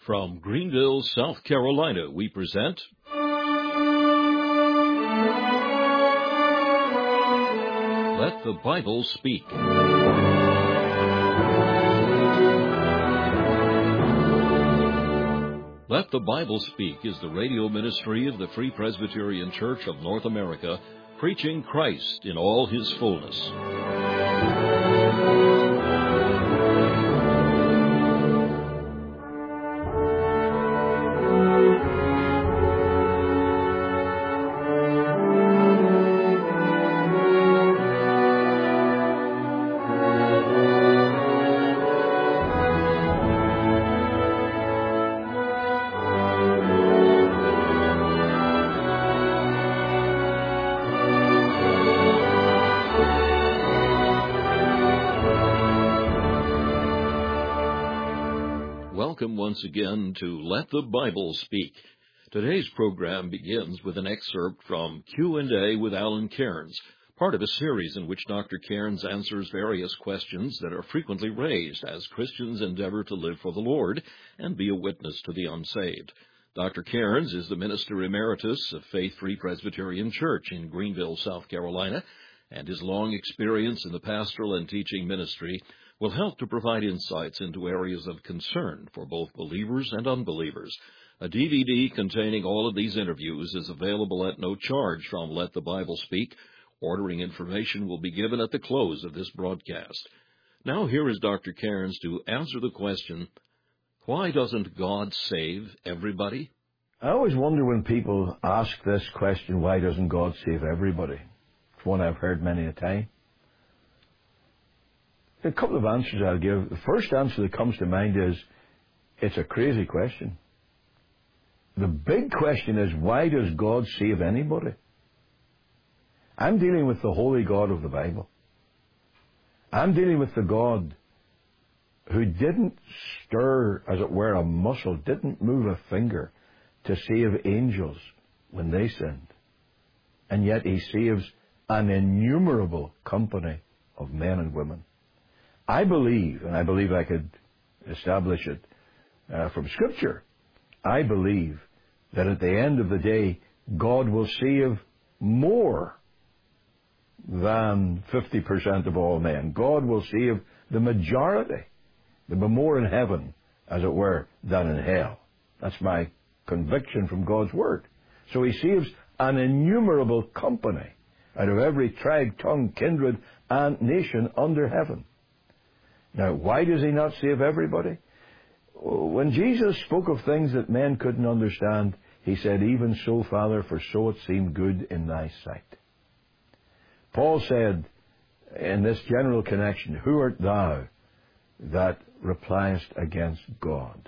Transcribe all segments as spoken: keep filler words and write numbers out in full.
From Greenville, South Carolina, we present Let the Bible Speak. Let the Bible Speak is the radio ministry of the Free Presbyterian Church of North America, preaching Christ in all His fullness. Welcome once again to Let the Bible Speak. Today's program begins with an excerpt from Q and A with Alan Cairns, part of a series in which Doctor Cairns answers various questions that are frequently raised as Christians endeavor to live for the Lord and be a witness to the unsaved. Doctor Cairns is the Minister Emeritus of Faith Free Presbyterian Church in Greenville, South Carolina, and his long experience in the pastoral and teaching ministry will help to provide insights into areas of concern for both believers and unbelievers. A D V D containing all of these interviews is available at no charge from Let the Bible Speak. Ordering information will be given at the close of this broadcast. Now here is Doctor Cairns to answer the question, why doesn't God save everybody? I always wonder when people ask this question, why doesn't God save everybody? It's one I've heard many a time. A couple of answers I'll give. The first answer that comes to mind is, it's a crazy question. The big question is, why does God save anybody? I'm dealing with the holy God of the Bible. I'm dealing with the God who didn't stir, as it were, a muscle, didn't move a finger to save angels when they sinned. And yet He saves an innumerable company of men and women. I believe, and I believe I could establish it uh, from Scripture, I believe that at the end of the day, God will save more than fifty percent of all men. God will save the majority. There will be more in heaven, as it were, than in hell. That's my conviction from God's Word. So He saves an innumerable company out of every tribe, tongue, kindred, and nation under heaven. Now, why does He not save everybody? When Jesus spoke of things that men couldn't understand, He said, even so, Father, for so it seemed good in Thy sight. Paul said, in this general connection, who art thou that repliest against God?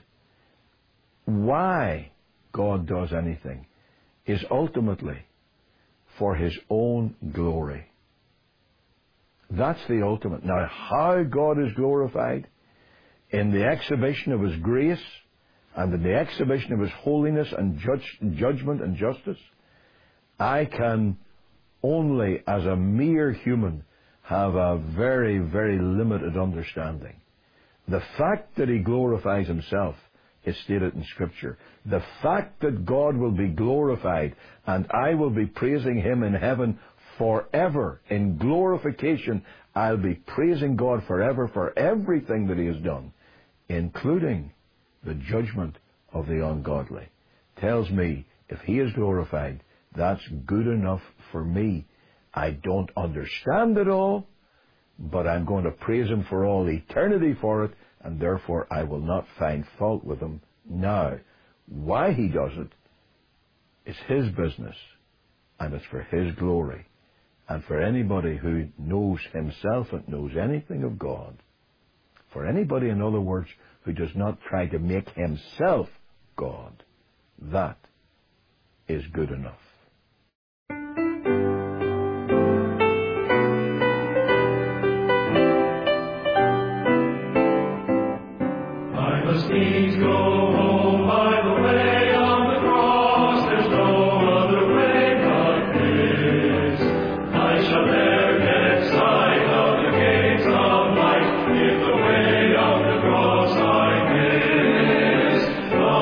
Why God does anything is ultimately for His own glory. That's the ultimate. Now, how God is glorified in the exhibition of His grace and in the exhibition of His holiness and judge, judgment and justice, I can only, as a mere human, have a very, very limited understanding. The fact that He glorifies Himself is stated in Scripture. The fact that God will be glorified and I will be praising Him in heaven forever, in glorification, I'll be praising God forever for everything that He has done, including the judgment of the ungodly. Tells me, if He is glorified, that's good enough for me. I don't understand it all, but I'm going to praise Him for all eternity for it, and therefore I will not find fault with Him now. Why He does it is His business, and it's for His glory. And for anybody who knows himself and knows anything of God, for anybody, in other words, who does not try to make himself God, that is good enough. I must needs go home by the way of the cross. There's no other way but this. I shall never get sight of the gates of light if the way of the cross I miss.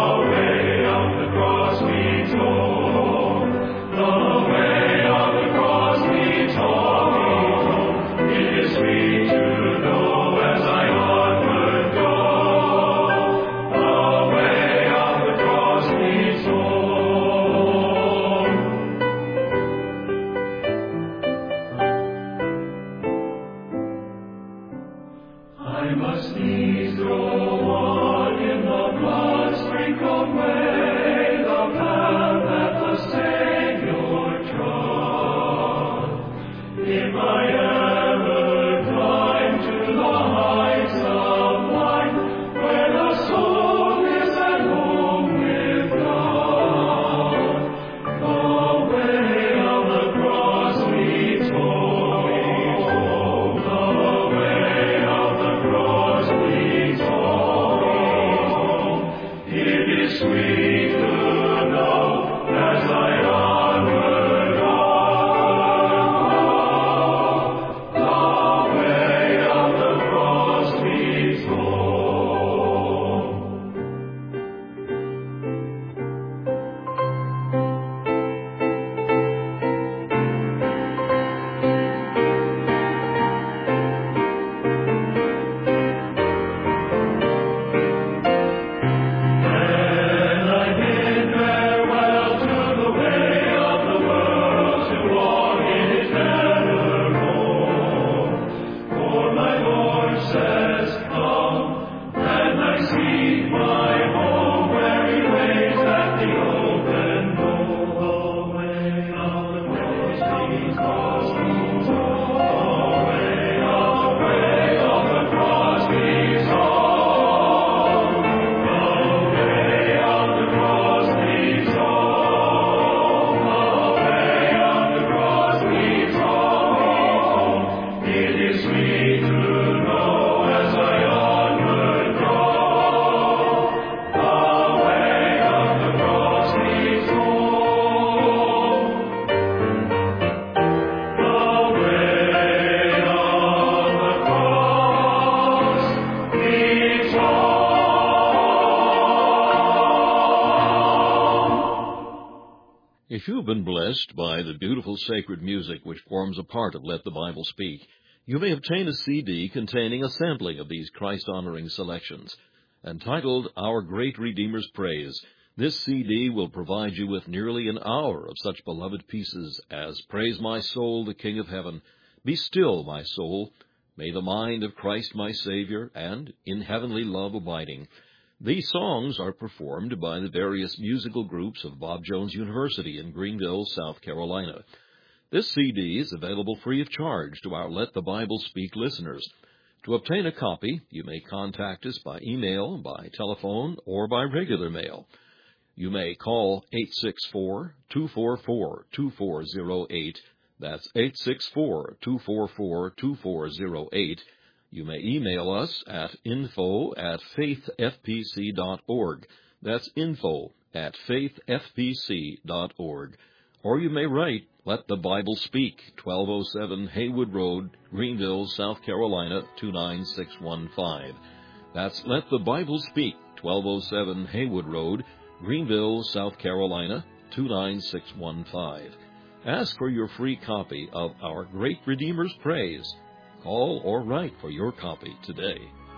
If you have been blessed by the beautiful sacred music which forms a part of Let the Bible Speak, you may obtain a C D containing a sampling of these Christ-honoring selections. Entitled Our Great Redeemer's Praise, this C D will provide you with nearly an hour of such beloved pieces as Praise My Soul, the King of Heaven, Be Still, My Soul, May the Mind of Christ My Savior, and In Heavenly Love Abiding. These songs are performed by the various musical groups of Bob Jones University in Greenville, South Carolina. This C D is available free of charge to our Let the Bible Speak listeners. To obtain a copy, you may contact us by email, by telephone, or by regular mail. You may call eight six four, two four four, two four zero eight. That's eight six four, two four four, two four zero eight. You may email us at info at faith f p c dot org. That's info at faith f p c dot org. Or you may write, Let the Bible Speak, twelve oh seven Haywood Road, Greenville, South Carolina, two nine six one five. That's Let the Bible Speak, twelve oh seven Haywood Road, Greenville, South Carolina, two nine six one five. Ask for your free copy of Our Great Redeemer's Praise. Call or write for your copy today.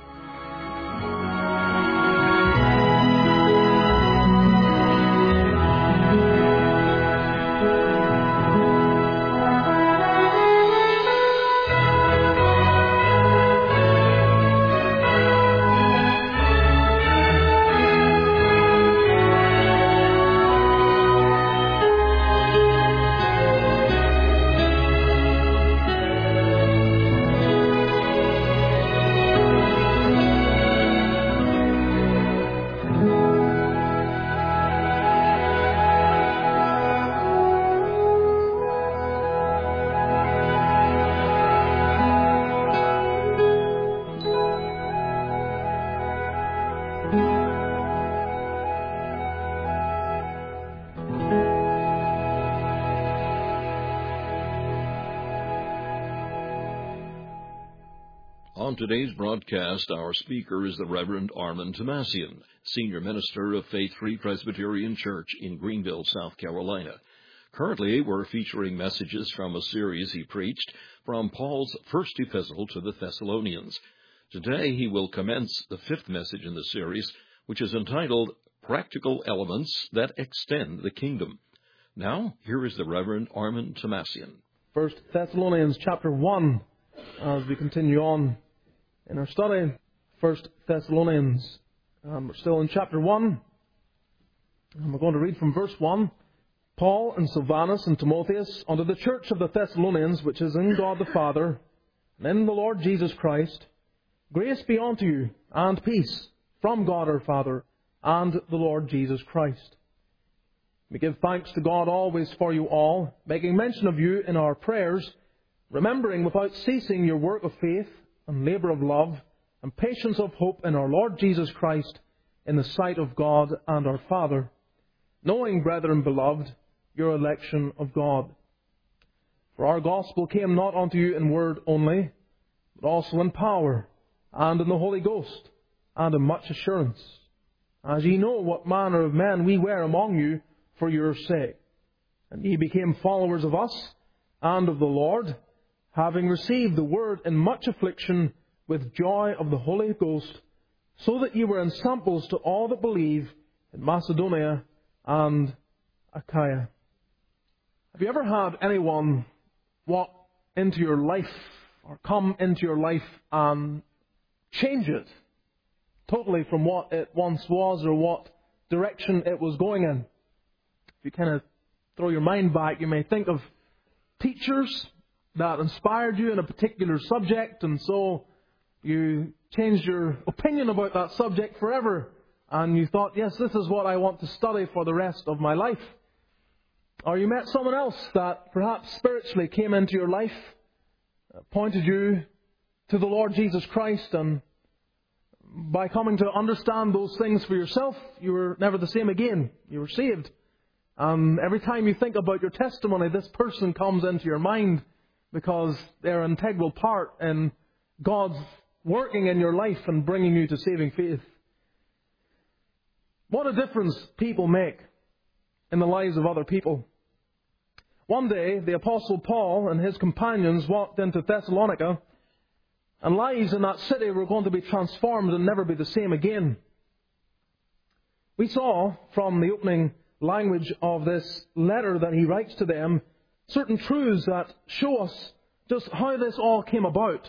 On today's broadcast, our speaker is the Reverend Armand Tomasian, Senior Minister of Faith Free Presbyterian Church in Greenville, South Carolina. Currently, we're featuring messages from a series he preached from Paul's first epistle to the Thessalonians. Today, he will commence the fifth message in the series, which is entitled Practical Elements That Extend the Kingdom. Now, here is the Reverend Armand Tomasian. First Thessalonians chapter one, as we continue on in our study, First Thessalonians. Um, we're still in chapter one, and we're going to read from verse one. Paul and Silvanus and Timotheus, unto the church of the Thessalonians, which is in God the Father, and in the Lord Jesus Christ, grace be unto you, and peace, from God our Father, and the Lord Jesus Christ. We give thanks to God always for you all, making mention of you in our prayers, remembering without ceasing your work of faith, and labour of love, and patience of hope in our Lord Jesus Christ, in the sight of God and our Father, knowing, brethren beloved, your election of God. For our gospel came not unto you in word only, but also in power, and in the Holy Ghost, and in much assurance, as ye know what manner of men we were among you for your sake. And ye became followers of us, and of the Lord, having received the word in much affliction with joy of the Holy Ghost, so that ye were ensamples to all that believe in Macedonia and Achaia. Have you ever had anyone walk into your life or come into your life and change it totally from what it once was or what direction it was going in? If you kind of throw your mind back, you may think of teachers that inspired you in a particular subject, and so you changed your opinion about that subject forever, and you thought, yes, this is what I want to study for the rest of my life. Or you met someone else that perhaps spiritually came into your life, pointed you to the Lord Jesus Christ, and by coming to understand those things for yourself, you were never the same again. You were saved. And every time you think about your testimony, this person comes into your mind, because they're an integral part in God's working in your life and bringing you to saving faith. What a difference people make in the lives of other people. One day, the Apostle Paul and his companions walked into Thessalonica, and lives in that city were going to be transformed and never be the same again. We saw from the opening language of this letter that he writes to them certain truths that show us just how this all came about.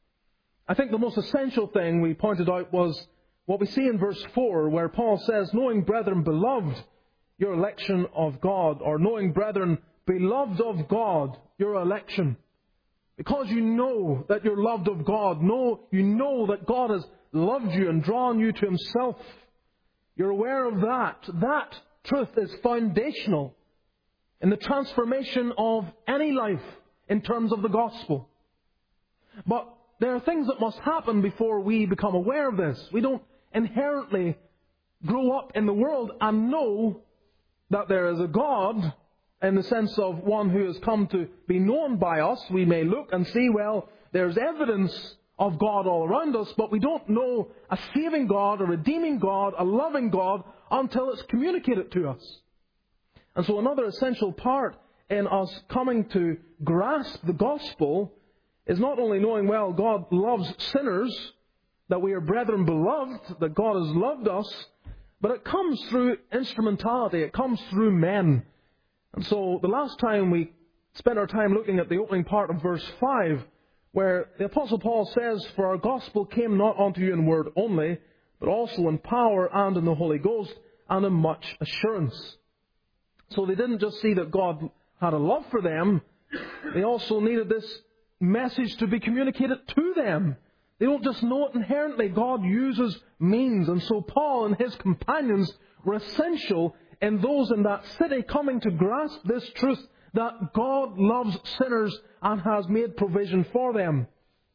I think the most essential thing we pointed out was what we see in verse four, where Paul says, knowing, brethren, beloved, your election of God, or knowing, brethren, beloved of God, your election. Because you know that you're loved of God, know, you know that God has loved you and drawn you to Himself. You're aware of that. That truth is foundational in the transformation of any life in terms of the gospel. But there are things that must happen before we become aware of this. We don't inherently grow up in the world and know that there is a God in the sense of one who has come to be known by us. We may look and see, well, there's evidence of God all around us, but we don't know a saving God, a redeeming God, a loving God until it's communicated to us. And so another essential part in us coming to grasp the gospel is not only knowing, well, God loves sinners, that we are brethren beloved, that God has loved us, but it comes through instrumentality, it comes through men. And so the last time we spent our time looking at the opening part of verse five, where the Apostle Paul says, for our gospel came not unto you in word only, but also in power and in the Holy Ghost, and in much assurance. So they didn't just see that God had a love for them, they also needed this message to be communicated to them. They don't just know it inherently. God uses means. And so Paul and his companions were essential in those in that city coming to grasp this truth that God loves sinners and has made provision for them.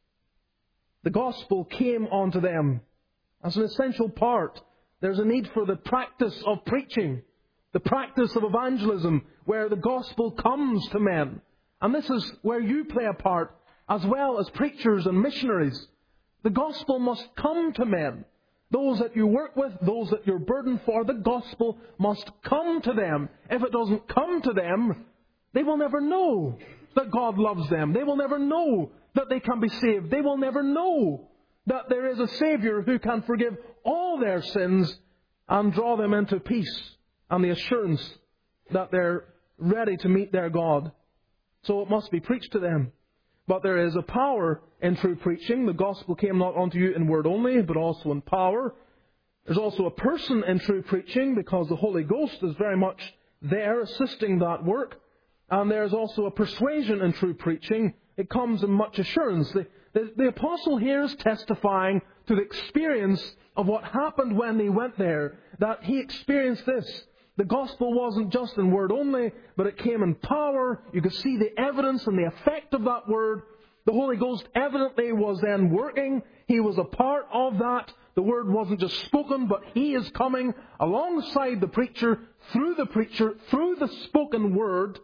The gospel came onto them as an essential part. There's a need for the practice of preaching, the practice of evangelism, where the gospel comes to men. And this is where you play a part, as well as preachers and missionaries. The gospel must come to men. Those that you work with, those that you're burdened for, the gospel must come to them. If it doesn't come to them, they will never know that God loves them. They will never know that they can be saved. They will never know that there is a Savior who can forgive all their sins and draw them into peace and the assurance that they're ready to meet their God. So it must be preached to them. But there is a power in true preaching. The gospel came not unto you in word only, but also in power. There's also a person in true preaching, because the Holy Ghost is very much there assisting that work. And there's also a persuasion in true preaching. It comes in much assurance. The, the, the apostle here is testifying to the experience of what happened when he went there, that he experienced this. The gospel wasn't just in word only, but it came in power. You could see the evidence and the effect of that word. The Holy Ghost evidently was then working. He was a part of that. The word wasn't just spoken, but He is coming alongside the preacher, through the preacher, through the spoken word,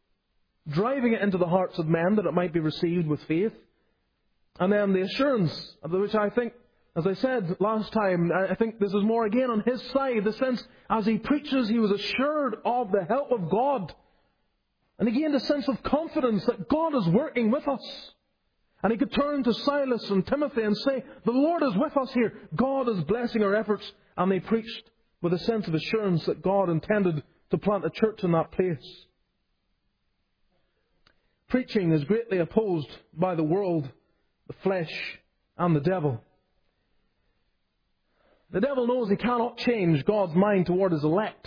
driving it into the hearts of men that it might be received with faith. And then the assurance, which I think, as I said last time, I think this is more again on his side. The sense, as he preaches, he was assured of the help of God. And he gained a sense of confidence that God is working with us. And he could turn to Silas and Timothy and say, the Lord is with us here. God is blessing our efforts. And they preached with a sense of assurance that God intended to plant a church in that place. Preaching is greatly opposed by the world, the flesh, and the devil. The devil knows he cannot change God's mind toward His elect.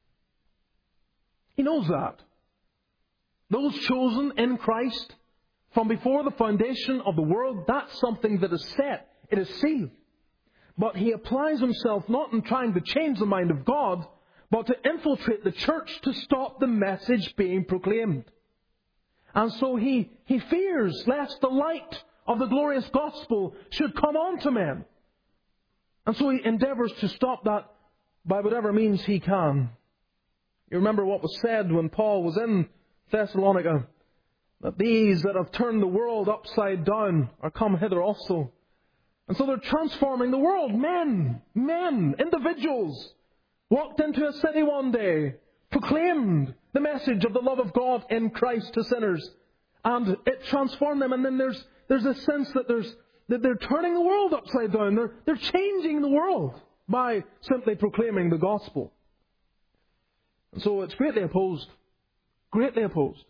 He knows that. Those chosen in Christ from before the foundation of the world, that's something that is set. It is sealed. But he applies himself not in trying to change the mind of God, but to infiltrate the church to stop the message being proclaimed. And so he, he fears lest the light of the glorious gospel should come on to men. And so he endeavours to stop that by whatever means he can. You remember what was said when Paul was in Thessalonica, that these that have turned the world upside down are come hither also. And so they're transforming the world. Men, men, individuals, walked into a city one day, proclaimed the message of the love of God in Christ to sinners. And it transformed them. And then there's there's a sense that there's that they're turning the world upside down. They're, they're changing the world by simply proclaiming the gospel. And so it's greatly opposed. Greatly opposed.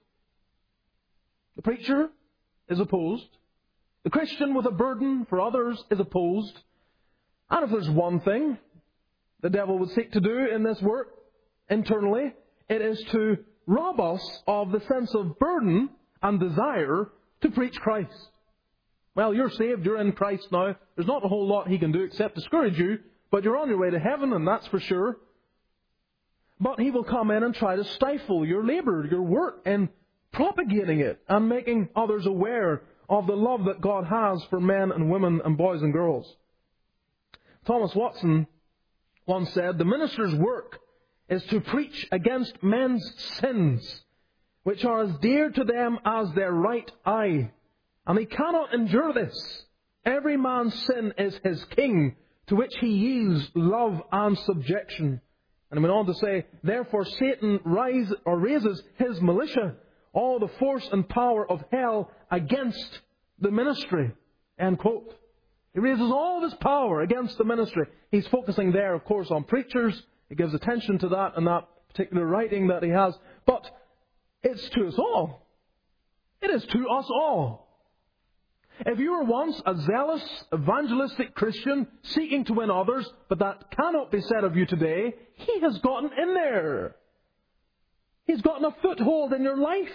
The preacher is opposed. The Christian with a burden for others is opposed. And if there's one thing the devil would seek to do in this work internally, it is to rob us of the sense of burden and desire to preach Christ. Well, you're saved, you're in Christ now. There's not a whole lot he can do except discourage you, but you're on your way to heaven, and that's for sure. But he will come in and try to stifle your labour, your work, in propagating it and making others aware of the love that God has for men and women and boys and girls. Thomas Watson once said, "The minister's work is to preach against men's sins, which are as dear to them as their right eye. And he cannot endure this. Every man's sin is his king, to which he yields love and subjection." And he went on to say, "Therefore Satan rise, or raises his militia, all the force and power of hell against the ministry." End quote. He raises all of his power against the ministry. He's focusing there, of course, on preachers. He gives attention to that in that particular writing that he has. But it's to us all. It is to us all. If you were once a zealous, evangelistic Christian seeking to win others, but that cannot be said of you today, he has gotten in there. He's gotten a foothold in your life.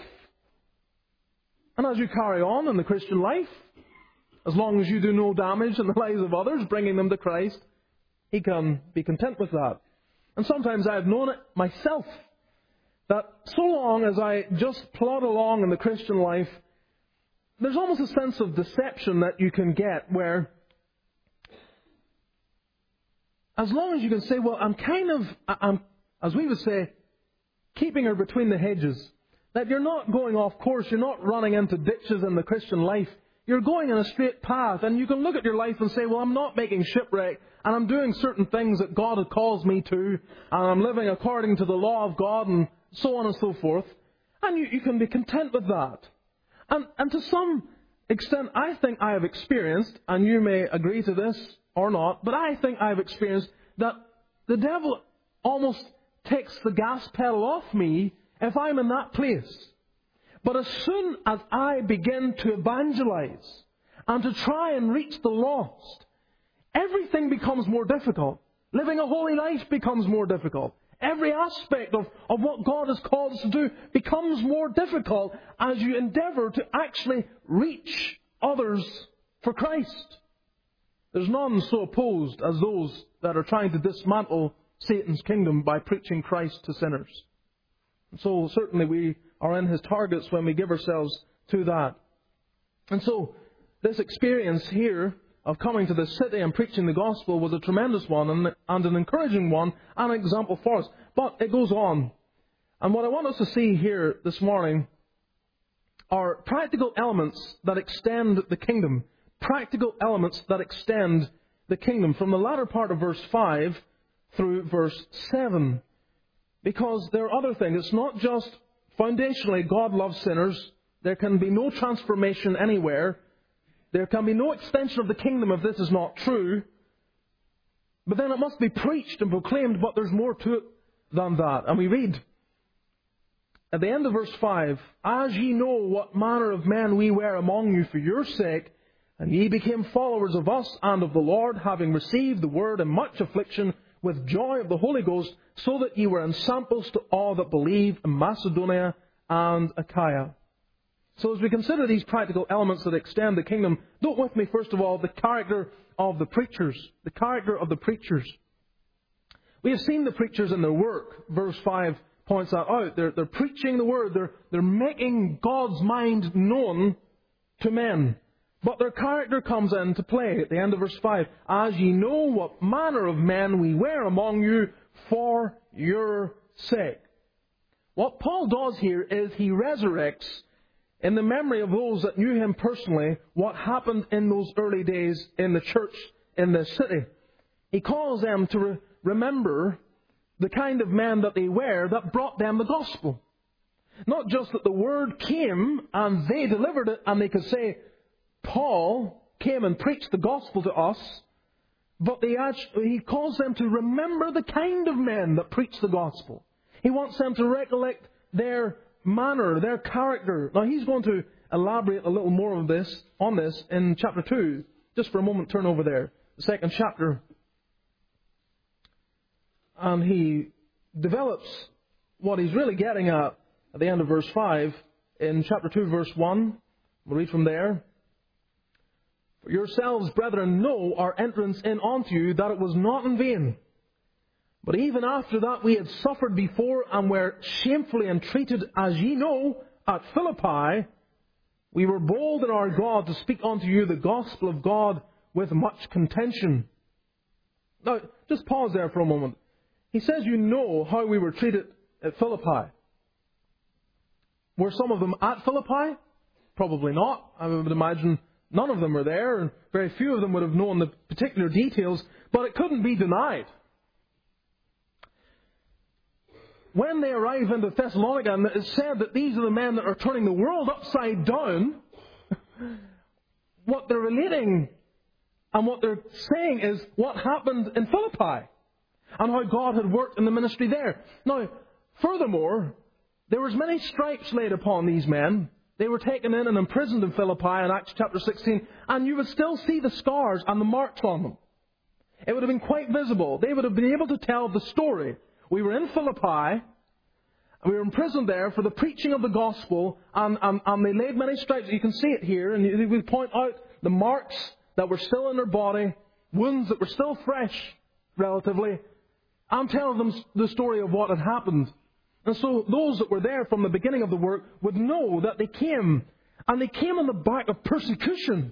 And as you carry on in the Christian life, as long as you do no damage in the lives of others, bringing them to Christ, he can be content with that. And sometimes I have known it myself, that so long as I just plod along in the Christian life, there's almost a sense of deception that you can get where, as long as you can say, well, I'm kind of, I'm, as we would say, keeping her between the hedges, that you're not going off course, you're not running into ditches in the Christian life, you're going in a straight path, and you can look at your life and say, well, I'm not making shipwreck, and I'm doing certain things that God has calls me to, and I'm living according to the law of God, and so on and so forth, and you, you can be content with that. And, and to some extent, I think I have experienced, and you may agree to this or not, but I think I have experienced that the devil almost takes the gas pedal off me if I'm in that place. But as soon as I begin to evangelize and to try and reach the lost, everything becomes more difficult. Living a holy life becomes more difficult. Every aspect of, of what God has called us to do becomes more difficult as you endeavour to actually reach others for Christ. There's none so opposed as those that are trying to dismantle Satan's kingdom by preaching Christ to sinners. And so certainly we are in his targets when we give ourselves to that. And so this experience here of coming to this city and preaching the gospel was a tremendous one and, and an encouraging one and an example for us. But it goes on. And what I want us to see here this morning are practical elements that extend the kingdom. Practical elements that extend the kingdom from the latter part of verse five through verse seven. Because there are other things. It's not just foundationally God loves sinners. There can be no transformation anywhere. There can be no extension of the kingdom if this is not true. But then it must be preached and proclaimed, but there's more to it than that. And we read at the end of verse five, "As ye know what manner of men we were among you for your sake, and ye became followers of us and of the Lord, having received the word in much affliction with joy of the Holy Ghost, so that ye were ensamples to all that believe in Macedonia and Achaia." So as we consider these practical elements that extend the kingdom, note with me, first of all, the character of the preachers. The character of the preachers. We have seen the preachers in their work. Verse five points that out. They're, they're preaching the word. They're, they're making God's mind known to men. But their character comes into play at the end of verse five. "As ye know what manner of men we were among you for your sake." What Paul does here is he resurrects in the memory of those that knew him personally what happened in those early days in the church in this city. He calls them to re- remember the kind of men that they were that brought them the gospel. Not just that the word came and they delivered it and they could say, Paul came and preached the gospel to us, but they actually, he calls them to remember the kind of men that preach the gospel. He wants them to recollect their manner, their character. Now he's going to elaborate a little more of this on this in chapter two. Just for a moment, turn over there. The second chapter. And he develops what he's really getting at at the end of verse five in chapter two, verse one. We'll read from there. For yourselves, brethren, know our entrance in unto you, that it was not in vain. But even after that we had suffered before and were shamefully entreated, as ye know, at Philippi, we were bold in our God to speak unto you the gospel of God with much contention. Now, just pause there for a moment. He says you know how we were treated at Philippi. Were some of them at Philippi? Probably not. I would imagine none of them were there, and very few of them would have known the particular details, but it couldn't be denied. When they arrive into Thessalonica, and it's said that these are the men that are turning the world upside down, what they're relating and what they're saying is what happened in Philippi and how God had worked in the ministry there. Now, furthermore, there was many stripes laid upon these men. They were taken in and imprisoned in Philippi in Acts chapter sixteen, and you would still see the scars and the marks on them. It would have been quite visible. They would have been able to tell the story. We were in Philippi, and we were imprisoned there for the preaching of the gospel, and, and, and they laid many stripes. You can see it here, and we point out the marks that were still in their body, wounds that were still fresh, relatively, and telling them the story of what had happened. And so those that were there from the beginning of the work would know that they came, and they came on the back of persecution.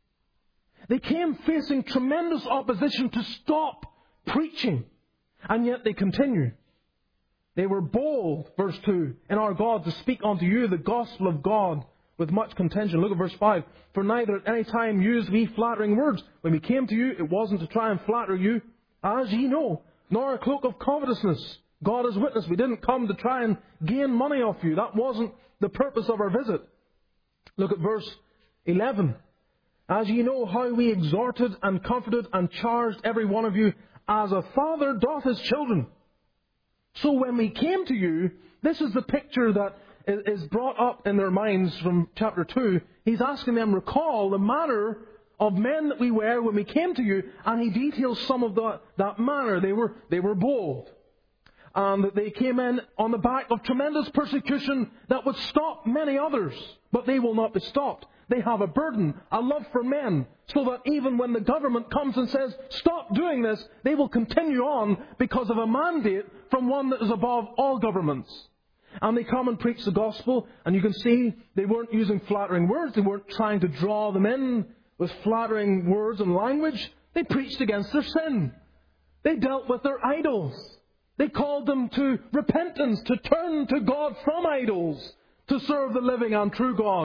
They came facing tremendous opposition to stop preaching. And yet they continue. They were bold, verse two, in our God to speak unto you the gospel of God with much contention. Look at verse five. For neither at any time used we flattering words. When we came to you, it wasn't to try and flatter you, as ye know, nor a cloak of covetousness. God is witness. We didn't come to try and gain money off you. That wasn't the purpose of our visit. Look at verse eleven. As ye know how we exhorted and comforted and charged every one of you as a father doth his children. So when we came to you, this is the picture that is brought up in their minds from chapter two. He's asking them, recall the manner of men that we were when we came to you, and he details some of the, that manner. They were, they were bold. And they came in on the back of tremendous persecution that would stop many others. But they will not be stopped. They have a burden, a love for men, so that even when the government comes and says, stop doing this, they will continue on because of a mandate from one that is above all governments. And they come and preach the gospel, and you can see they weren't using flattering words. They weren't trying to draw them in with flattering words and language. They preached against their sin. They dealt with their idols. They called them to repentance, to turn to God from idols, to serve the living and true God.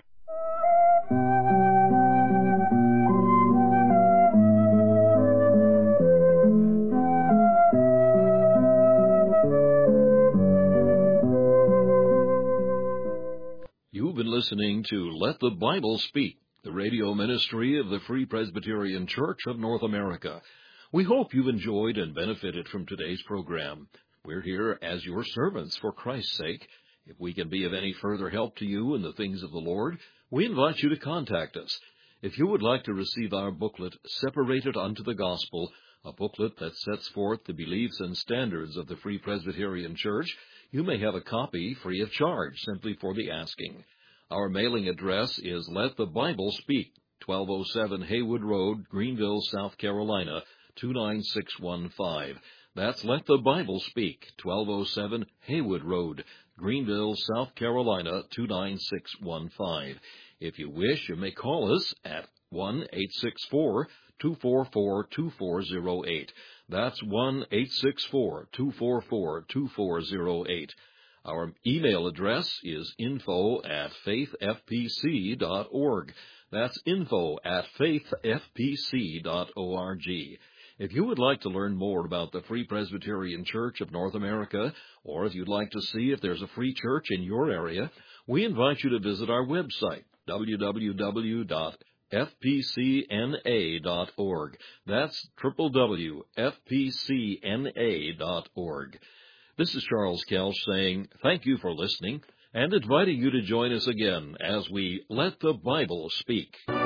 You've been listening to Let the Bible Speak, the radio ministry of the Free Presbyterian Church of North America. We hope you've enjoyed and benefited from today's program. We're here as your servants for Christ's sake. If we can be of any further help to you in the things of the Lord, we invite you to contact us. If you would like to receive our booklet, Separated Unto the Gospel, a booklet that sets forth the beliefs and standards of the Free Presbyterian Church, you may have a copy free of charge, simply for the asking. Our mailing address is Let the Bible Speak, twelve oh seven Haywood Road, Greenville, South Carolina, two nine six one five. That's Let the Bible Speak, twelve oh seven Haywood Road, Greenville, South Carolina, two nine six one five. If you wish, you may call us at one eight six four, two four four, two four zero eight. That's one eight six four, two four four, two four zero eight. Our email address is info at faith f p c dot org. That's info at faith f p c dot org. If you would like to learn more about the Free Presbyterian Church of North America, or if you'd like to see if there's a free church in your area, we invite you to visit our website, w w w dot f p c n a dot org. That's w w w dot f p c n a dot org. This is Charles Kelch saying thank you for listening and inviting you to join us again as we Let the Bible Speak.